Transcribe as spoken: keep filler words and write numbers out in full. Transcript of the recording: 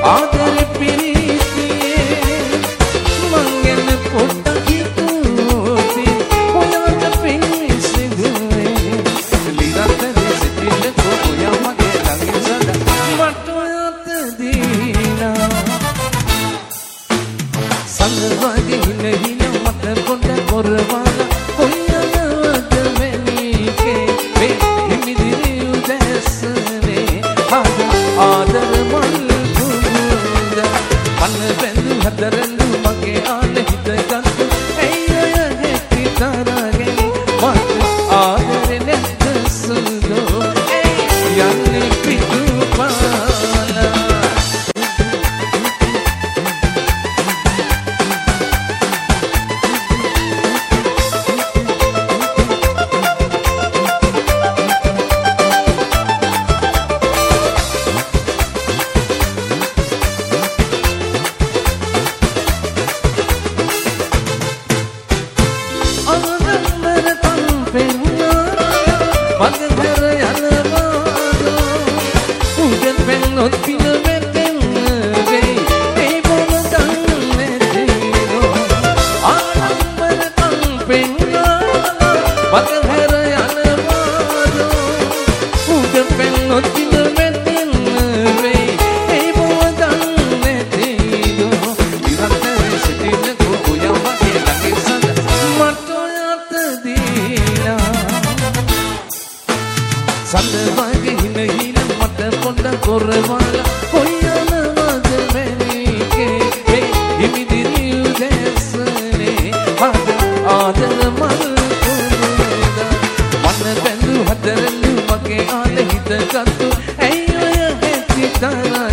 ආදරෙ පිරිතියේ මං ගැන පොඩ්ඩක් හිතුවොත් ඔයාට පිංසිදුවේ ලිරන්තරේ සිටින්නකෝ ඔයා මගේ ළඟින් සදා මට ඔයාට දීලා සඳවගේ හින හින මට පොඩ කොරවලා කොයිනවද වෙනීකේ මේ හිමිදිරි උදැසනේ ආද ආදර මල් කුමුද මන බැඳු හතරලු මගේ ආල හිත ගත්තු ඇයි ඔය හැටි තරගෙන මට ආදරේ නැද්ද සුදෝ ඇයි යන්නේ පිටුපාලා සඳවගේ හින හින මට පොඩ කොරවලා කොයිනවද වෙනීකේ මේ හිමිදිරි උදැසනේ ආද ආදර මල් කුමුද මන බැඳු හතරලු මගේ ආල හිත ගත්තු ඇයි ඔය හැටි තරගෙන